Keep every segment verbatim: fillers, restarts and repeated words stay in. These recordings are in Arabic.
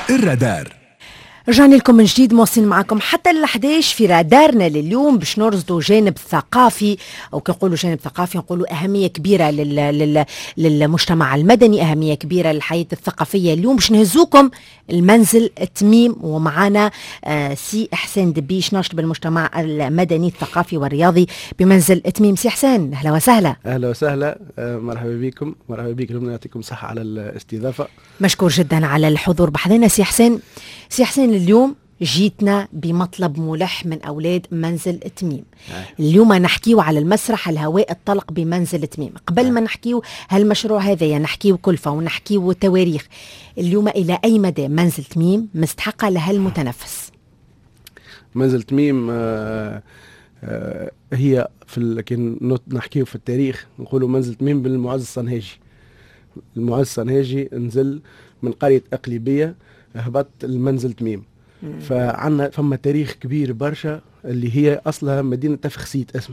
الرادار. رجعنا لكم من جديد، موصلين معكم حتى الحداش في رادارنا لليوم باش نرصدوا جانب ثقافي، او كنقولوا جانب ثقافي نقولوا اهميه كبيره لل... لل... للمجتمع المدني، اهميه كبيره للحياه الثقافيه. اليوم باش نهزوكم المنزل التميم، ومعنا آه سي احسان دبيش ناشط المجتمع المدني الثقافي والرياضي بمنزل التميم. سي احسان اهلا وسهلا. اهلا وسهلا، آه مرحبا بكم، مرحبا بكم، يعطيكم صحه على الاستضافه. مشكور جدا على الحضور بحضنا سي احسان. سي احسان اليوم جيتنا بمطلب ملح من أولاد منزل التميم. اليوم نحكيو على المسرح الهواء الطلق بمنزل التميم. قبل ما نحكيو هالمشروع هذا يعني نحكيو كلفة ونحكيو تواريخ. اليوم إلى أي مدى منزل تميم مستحقة لهالمتنفس؟ منزل تميم آه آه هي في كي نحكيو في التاريخ نقولوا منزل تميم بالمعز الصنهاجي. المعز الصنهاجي نزل من قرية أقليبية هبط المنزل تميم. فعنا فما تاريخ كبير برشا اللي هي اصلها مدينه تفخسيت اسمها.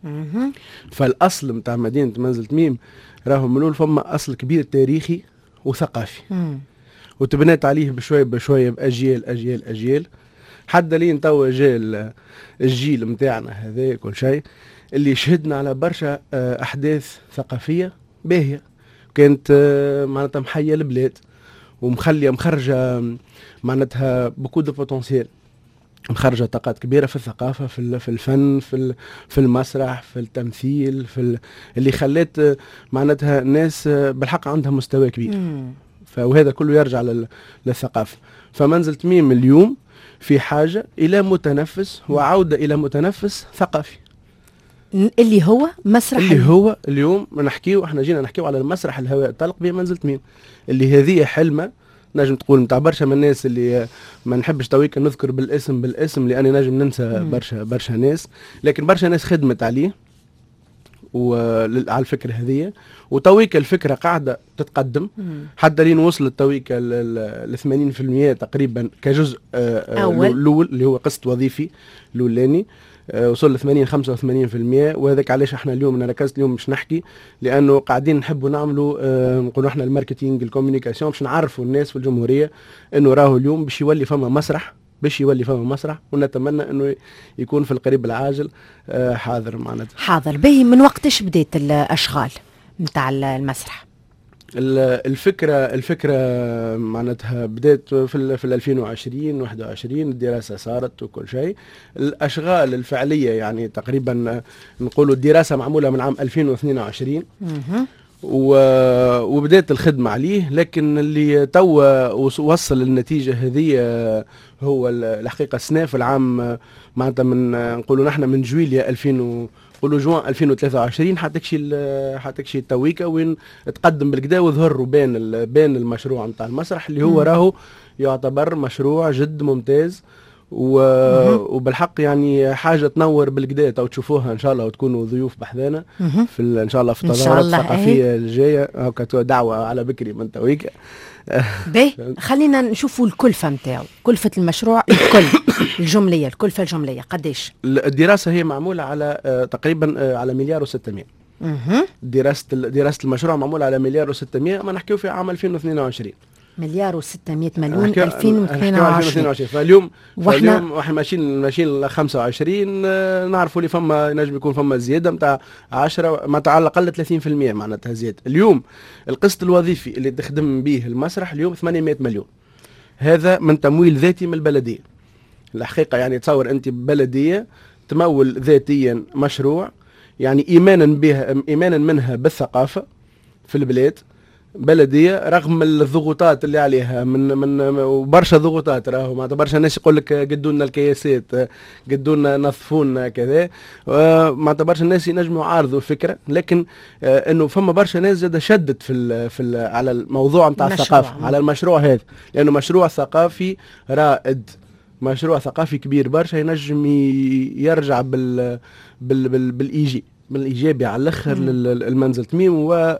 فالاصل متاع مدينه منزل تميم راهو منول فما اصل كبير تاريخي وثقافي، وتبنات عليه بشويه بشويه باجيال اجيال اجيال حتى لين توا جاء الجيل متاعنا هذا كل شيء اللي شهدنا على برشا احداث ثقافيه باهيه كانت معناتها محيه البلاد ومخليه مخرجه معناتها بوكو دو بوتنسيال، مخرجه طاقات كبيره في الثقافه، في في الفن، في في المسرح، في التمثيل، في اللي خلات معناتها الناس بالحق عندها مستوى كبير. مم. فهذا كله يرجع للثقافه. فمنزل تميم اليوم في حاجه الى متنفس وعوده الى متنفس ثقافي اللي هو مسرح اللي هو اليوم نحكيو احنا جينا نحكيو على المسرح الهواء الطلق بمنزل تميم اللي هذه حلمه نجم تقول نتاع برشا من الناس اللي ما نحبش تويك نذكر بالاسم بالاسم لاني نجم ننسى برشا برشا ناس، لكن برشا ناس خدمت عليه وعلى الفكره هذه، وتويك الفكره قاعده تتقدم حتى لين وصلت تويك ل ثمانين بالمئة تقريبا كجزء الاول اللي هو قسط وظيفي الاولاني، وصل ل ثمانين خمسة وثمانين بالمئة. وهذاك علاش احنا اليوم انا ركزت اليوم باش نحكي لانه قاعدين نحبوا نعملوا اه نقولوا احنا الماركتينج الكوميونيكاسيون باش نعرفوا الناس في الجمهوريه انه راهو اليوم باش يولي فما مسرح باش يولي فما مسرح، ونتمنى انه يكون في القريب العاجل اه حاضر معناتها. حاضر. باهي من وقتش بديت الاشغال نتاع المسرح؟ الفكره الفكره معناتها بدات في في ألفين وعشرين واحد وعشرين الدراسه صارت وكل شيء. الاشغال الفعليه يعني تقريبا نقولوا الدراسه معموله من عام ألفين واثنين وعشرين وبدات الخدمه عليه، لكن اللي توا وصل النتيجه هذه هو الحقيقه السنه في العام معناتها من نقولوا نحن من جويليا ألفين قولوا جوان ألفين وثلاثة وعشرين حتى كشي حتى كشي التويكا وين تقدم بالكدا وظهر بين بين المشروع نتاع المسرح اللي هو راهو يعتبر مشروع جد ممتاز وبالحق يعني حاجه تنور بالكدا تو تشوفوها ان شاء الله وتكونوا ضيوف بحذانا في ان شاء الله في التظاهرات الثقافيه الجايه هكا دعوه على بكري من تويكا. باهي خلينا نشوفوا الكلفه نتاعو، كلفه المشروع الكل الجمليه الكلفه الجمليه قديش؟ الدراسه هي معموله على تقريبا على مليار وستمائة. دراسه دراسه المشروع معموله على مليار وستمائة، ما نحكيو في عام ألفين واثنين وعشرين مليار وستمائة مليون ألفين واثنين وعشرين. فاليوم فاليوم احنا ماشيين ماشيين ل خمسة وعشرين، نعرفوا اللي فما نجم يكون فما زياده نتاع عشرة ما على الاقل ثلاثين بالمئة معناتها زياده. اليوم القسط الوظيفي اللي تخدم به المسرح اليوم ثمانمائة مليون، هذا من تمويل ذاتي من البلديه. الحقيقه يعني تصور انت بلديه تمول ذاتيا مشروع يعني ايمانا بها ايمانا منها بالثقافه في البلاد، بلديه رغم الضغوطات اللي عليها من من وبرشا ضغوطات راهو معناتها برشا ناس يقول لك قدوا لنا الكياسات قدوا لنا نظفونا كذا، معناتها برشا ناس ينجموا يعارضوا الفكره، لكن انه فما برشا ناس زاد شدت في ال في ال على الموضوع نتاع الثقافه على المشروع هذا، لانه مشروع ثقافي رائد، مشروع ثقافي كبير برشا ينجم يرجع بال بال بال بالايجي بالايجابي على الاخر للمنزل تميم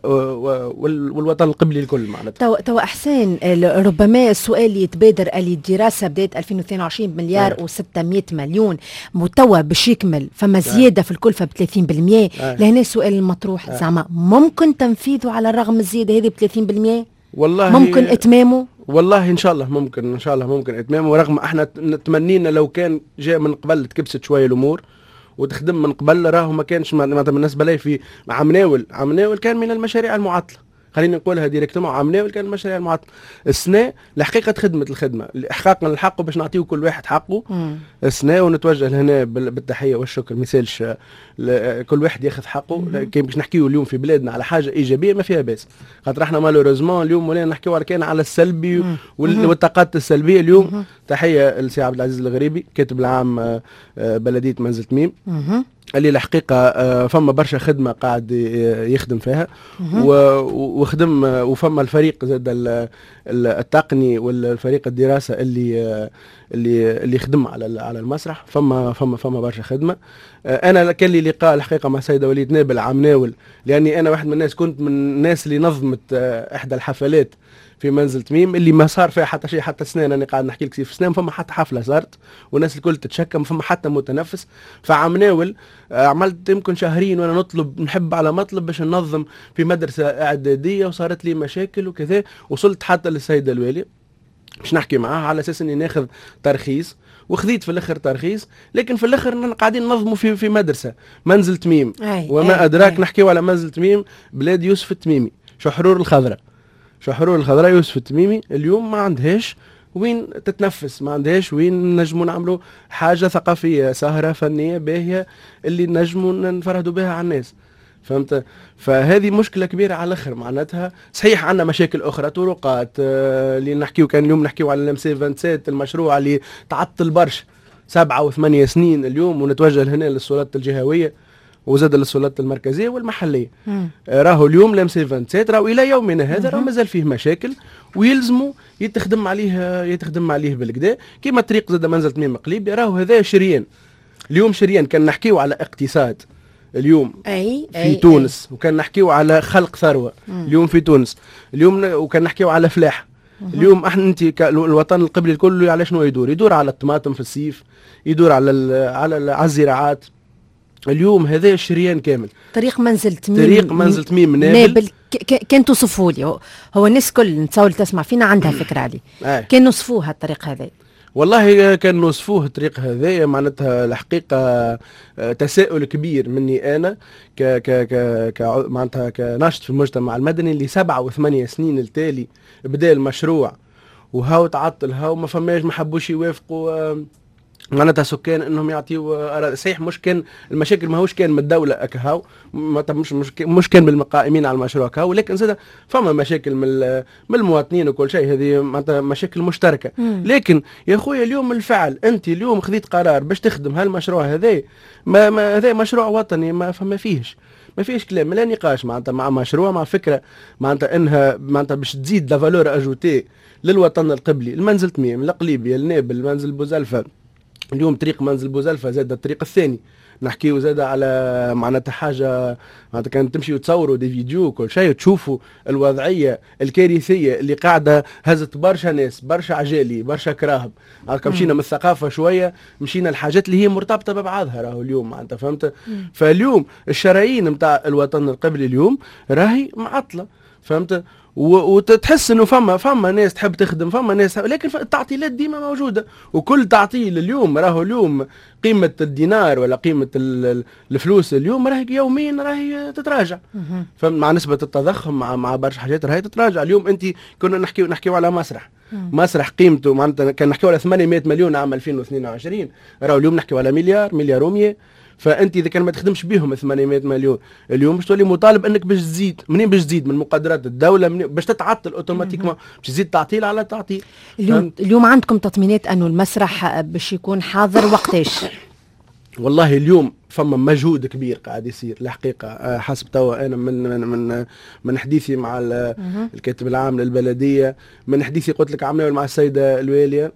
والوطن القبلي الكل معناتها. تو تو احسان ربما السؤال يتبادر اللي الدراسه بدات ألفين واثنين وعشرين بمليار وستمائة مليون متوا باش يكمل فما زياده في الكلفه ب ثلاثين بالمئة. لهنا السؤال المطروح زعما ممكن تنفيذه على الرغم من الزياده هذه ب ثلاثين بالمئة؟ والله ممكن اتمامه؟ والله ان شاء الله ممكن، ان شاء الله ممكن اتمامه، ورغم احنا تمنينا لو كان جاء من قبل تكبست شويه الامور وتخدم من قبل، راهو ما كانش معناتها بالنسبه لي في عمناول. عمناول كان من المشاريع المعطله، خلينا نقولها ديريكتومون، عمناول كان المشاريع المعطله. السنه الحقيقه خدمه الخدمه احقاقا للحق باش نعطيه كل واحد حقه. السنه ونتوجه هنا بالتحيه والشكر، مثالش كل واحد ياخذ حقه. كان باش نحكيو اليوم في بلادنا على حاجه ايجابيه ما فيها باس، خاطر احنا مالوريزمون اليوم ولينا نحكيو على كان على السلبي والطاقات السلبيه. اليوم تحيه لسي عبد العزيز الغريبي كاتب العام بلديه منزل تميم، اللي الحقيقه فما برشا خدمه قاعد يخدم فيها، وخدم وفما الفريق زاد التقني والفريق الدراسه اللي اللي اللي يخدم على على المسرح. فما فما فما برشا خدمه. انا كان لي لقاء الحقيقه مع السيده وليد نابل عمناول، لاني انا واحد من الناس كنت من الناس اللي نظمت احدى الحفلات في منزل تميم اللي ما صار فيها حتى شيء حتى سنين. انا قاعد نحكي لك في سنين فما حتى حفله صارت والناس الكل تتشكى، ما فما حتى متنفس. فعمناول عملت يمكن شهرين وانا نطلب نحب على مطلب باش ننظم في مدرسه اعداديه، وصارت لي مشاكل وكذا، وصلت حتى للسيده الوالي باش نحكي معاها على اساس اني ناخذ ترخيص، وخذيت في الاخر ترخيص. لكن في الاخر قاعدين ننظموا في في مدرسه منزل تميم، وما أي ادراك أي. نحكيو على منزل تميم بلاد يوسف التميمي، شحرور الخضراء. شحرور الخضراء يوسف التميمي اليوم ما عندهاش وين تتنفس، ما عندهاش وين نجموا نعملوا حاجه ثقافيه، سهره فنيه باهيه اللي نجموا نفرهدوا بها على الناس. فهمت؟ فهذه مشكله كبيره على الاخر. معناتها صحيح عندنا مشاكل اخرى، طرقات آه اللي نحكيو كان اليوم نحكيو على الام سي سبعة وعشرين المشروع اللي تعطل برشا سبعة وثمانية سنين اليوم، ونتوجه هنا للسلطات الجهويه وزاد للسلطات المركزيه والمحليه. آه راهو اليوم الام سي سبعة وعشرين راهو الى يومنا هذا راهو مازال فيه مشاكل، ويلزموا يتخدم عليه يتخدم عليه بالكدا. كيما طريق زاد منزل تميم قليب راهو هذا شريان. اليوم شريان كان نحكيو على اقتصاد اليوم أي في أي تونس أي. وكان نحكيو على خلق ثروة مم. اليوم في تونس اليوم، وكان نحكيو على فلاح. مم. اليوم احنا انت الوطن القبلي الكل على شنو يدور؟ يدور على الطماطم في الصيف، يدور على على على الزراعات. اليوم هذا الشريان كامل. طريق منزل تميم، طريق منزل تميم نابل, نابل كان توصفوا لي، هو الناس كل نتصور تسمع فينا عندها فكرة عليه. آه. كان نوصفوها الطريق هذا؟ والله كان نوصفوه الطريق هذايا معناتها الحقيقه تساؤل كبير مني انا ك ك ك, ك معناتها كناشط في المجتمع المدني اللي سبعة وثمانية سنين التالي بدا المشروع وهاو تعطل، هاو ما فماش ما حبوش يوافقوا معناتها سكان انهم يعطيوا. صحيح مش كان المشاكل ماهوش كان من الدوله اكهاو، مش مش مش كان بالمقائمين على المشروع كهو، لكن زاد فما مشاكل من من المواطنين وكل شيء، هذه معناتها مشاكل مشتركه. مم. لكن يا خويا اليوم الفعل انت اليوم خذيت قرار باش تخدم هالمشروع هذا، ما, ما هذا مشروع وطني، ما فما فيهش ما فيش كلام لا نقاش معناتها مع مشروع مع فكره معناتها انها معناتها باش تزيد لا فالور اجوتي للوطن القبلي. المنزل تميم، القليبيه، النابل، المنزل بوزلفه. اليوم طريق منزل بوزلفه زاد الطريق الثاني نحكيو زاد على معناتها حاجه معناتها كان تمشي وتصوروا دي فيديو وكل شيء وتشوفوا الوضعيه الكارثيه اللي قاعده هزت برشا ناس، برشا عجالي، برشا كراهب. هاكا مشينا من الثقافه شويه، مشينا الحاجات اللي هي مرتبطه ببعضها راهو اليوم معناتها فهمت. فاليوم الشرايين نتاع الوطن القبلي اليوم راهي معطله فهمت، وتحس انه فما فما ناس تحب تخدم، فما ناس لكن التعطيلات ديما موجوده، وكل تعطيل اليوم راهو اليوم قيمه الدينار ولا قيمه الفلوس اليوم راهي يوميا راهي تتراجع. فمع نسبه التضخم مع مع برشا حاجات راهي تتراجع. اليوم انت كنا نحكيو نحكيو على مسرح مسرح قيمته معناتها كان نحكيو على ثمانمائة مليون عام ألفين واثنين وعشرين، راهو اليوم نحكيو على مليار مليار ومية. فانت اذا كان ما تخدمش بهم ثمانمائة مليون اليوم باش تولي مطالب انك باش تزيد. منين باش تزيد؟ من مقدرات الدوله، منين باش تتعطل اوتوماتيكمون، باش تزيد تعطيل على تعطيل. اليوم اليوم عندكم تطمينات انه المسرح باش يكون حاضر وقتاش؟ والله اليوم فما مجهود كبير قاعد يصير الحقيقه، حسب توا انا من من من, من حديثي مع الكاتب العام للبلديه، من حديثي قلت لك عملنا مع السيده الواليه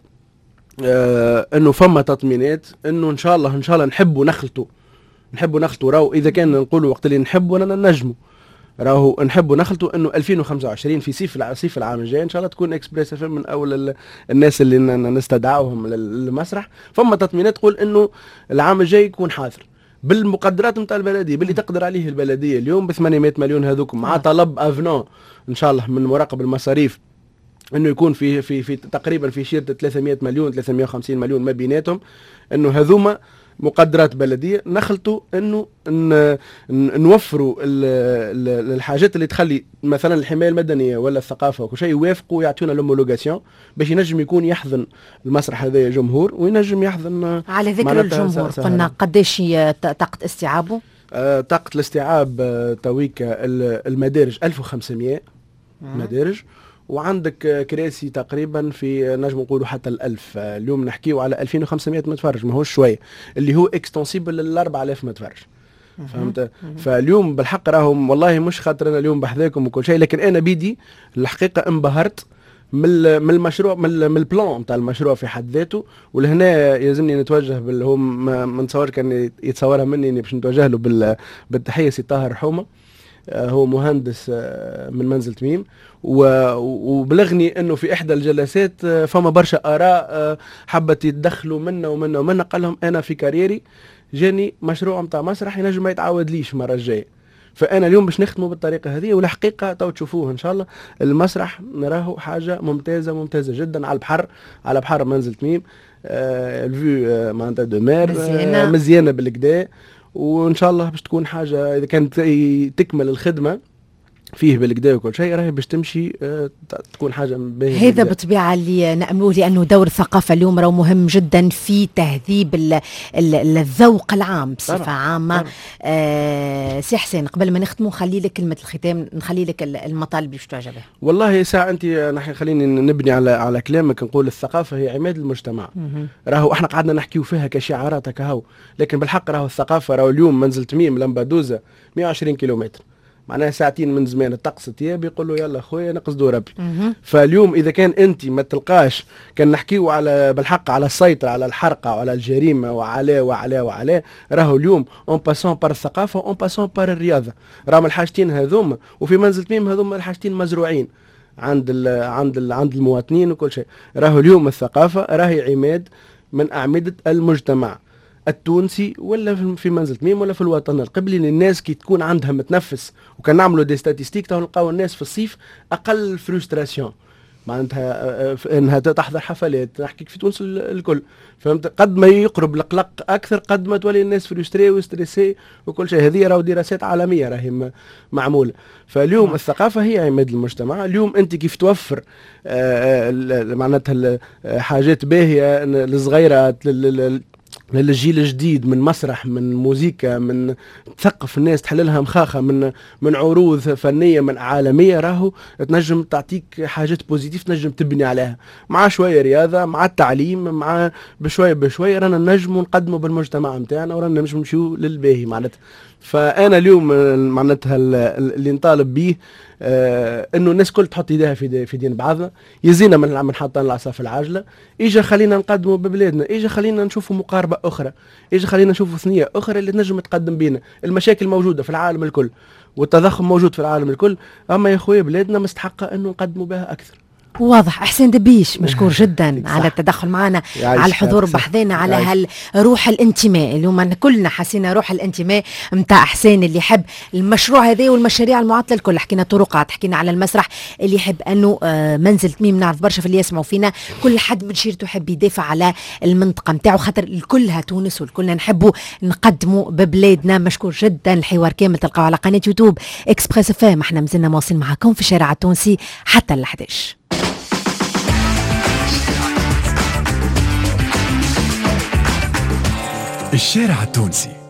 آه انه فما تطمينات انه ان شاء الله ان شاء الله نحبوا نخلطوا نحبوا نخلطوا راهو اذا كان نقولوا وقت اللي نحبوا انا ننجموا راهو نحبوا نخلطوا انه ألفين وخمسة وعشرين في صيف صيف العام الجاي ان شاء الله تكون اكسبريس اف من اول الناس اللي نستدعوهم للمسرح. فما تطمينات تقول انه العام الجاي يكون حاضر بالمقدرات نتاع البلديه باللي تقدر عليه البلديه اليوم ب ثمانمائة مليون هذوك مع طلب افنون ان شاء الله من مراقب المصاريف انه يكون في في في تقريبا في شيره ثلاثمائة مليون ثلاثمائة وخمسين مليون ما بيناتهم، انه هذوما مقدرات بلديه نخلطوا انه نوفروا الحاجات اللي تخلي مثلا الحمايه المدنيه ولا الثقافه وكل شيء يوافقوا يعطونا لومولوغاسيون باش ينجم يكون يحضن المسرح هذا جمهور وينجم يحضن. على ذكر الجمهور قلنا قداش طاقه استيعابه؟ آه طاقه الاستيعاب آه تويكا المدارج ألف وخمسمائة مدارج، وعندك كراسي تقريبا في نجم نقولوا حتى الألف. اليوم نحكيو على ألفين وخمسمائة متفرج ما هوش شويه، اللي هو اكستنسيبل لل أربعة آلاف متفرج. فهمت؟ فاليوم بالحق راهم والله مش خاطر انا اليوم بحذاكم وكل شيء، لكن انا بيدي الحقيقه انبهرت من من المشروع من من البلان نتاع المشروع في حد ذاته. ولهنا يلزمني نتوجه باللي هو ما نتصور كان يتصورها مني اني باش نتوجه له بالتحيه سي طاهر حومه، هو مهندس من منزل تميم، وبلغني انه في احدى الجلسات فما برشا اراء حبت يتدخلوا منا ومنا ومنا. قال لهم انا في كاريري جاني مشروع نتاع مسرح ينجم ما يتعاود ليش المره الجايه، فانا اليوم باش نختمه بالطريقه هذه. والحقيقه تو تشوفوه ان شاء الله المسرح نراه حاجه ممتازه ممتازه جدا على البحر، على بحر منزل تميم. آه الفيو آه معناتها دو مير آه مزيانه بالكدا، وان شاء الله باش تكون حاجه اذا كانت تكمل الخدمه فيه بالكدا وكل شيء راهي باش تمشي أه تكون حاجه باهيه. هذا بالطبيعه اللي نأملوه، لانه دور الثقافه اليوم راه مهم جدا في تهذيب ال ال الذوق العام بصفه عامه. آه سي حسين قبل ما نختموا خلي لك كلمه الختام، نخلي لك المطالب باش تعجبها. والله ساعه انت نحن خليني نبني على على كلامك، نقول الثقافه هي عماد المجتمع. راهو احنا قعدنا نحكيو فيها كشعارات كهو، لكن بالحق راهو الثقافه راهو اليوم منزل تميم لمبادوزه مئة وعشرين كيلومتر، معناها ساعتين من زمان الطقس تياب يقولوا يلا خويا نقصدوا ربي. فاليوم اذا كان انت ما تلقاش، كان نحكيو على بالحق على السيطره على الحرقه وعلى الجريمه وعلى وعلى وعلى راهو اليوم اون باسون بار الثقافه اون باسون بار الرياضه. راهم الحاجتين هذوما وفي منزل تميم هذوما الحاجتين مزروعين عند ال عند ال عند المواطنين وكل شيء. راهو اليوم الثقافه راهي عماد من اعمده المجتمع التونسي ولا في منزل تميم ولا في الوطن القبلي. الناس كي تكون عندها متنفس، وكان نعملوا دي ستاتيستيك تو نلقاو الناس في الصيف اقل فرستراسيون، معناتها انها تحضر حفلات. نحكيك في تونس الكل، فهمت؟ قد ما يقرب القلق اكثر قد ما تولي الناس فرستري وستريسي وكل شيء. هذه راهو دراسات عالميه راهي معموله. فاليوم الثقافه هي عماد المجتمع. اليوم انت كيف توفر معناتها حاجات باهيه للصغيرات للجيل الجديد، من مسرح من موسيقى من تثقف الناس تحللها مخاخة من من عروض فنية من عالمية، راهو تنجم تعطيك حاجات بوزيتيف تنجم تبني عليها مع شوية رياضة مع التعليم مع بشوية بشوية رانا نجم نقدموا بالمجتمع متاعنا ورانا نجم نمشيو للباهي معناتها. فأنا اليوم معناتها اللي نطالب به آه انه الناس كل تحط ايديها في في دين بعضنا، يزينا من من حاطين العصا في العجله، اجا خلينا نقدموا ببلادنا، اجا خلينا نشوفوا مقاربه اخرى، اجا خلينا نشوفوا ثنيه اخرى اللي تنجم تقدم بينا. المشاكل موجوده في العالم الكل والتضخم موجود في العالم الكل، اما يا خويا بلادنا مستحقه انه نقدموا بها اكثر. واضح. حسين دبيش مشكور جدا على التدخل معنا، على الحضور بحذنا، على هالروح الانتماء. اليوم كلنا حسينا روح الانتماء متاع حسين اللي يحب المشروع هذا والمشاريع المعطله الكل. حكينا طرقات، حكينا على المسرح اللي يحب انه منزل تميم. نعرف برشا في اللي يسمعوا فينا كل حد من شيرته يحب يدافع على المنطقه نتاعو، خاطر الكلها تونس والكلنا نحبوا نقدموا ببلادنا. مشكور جدا. الحوار كامل تلقاو على قناه يوتيوب اكسبريس اف ام. احنا مازلنا مواصلين معكم في الشارع التونسي حتى ال إحدى عشر. الشارع التونسي.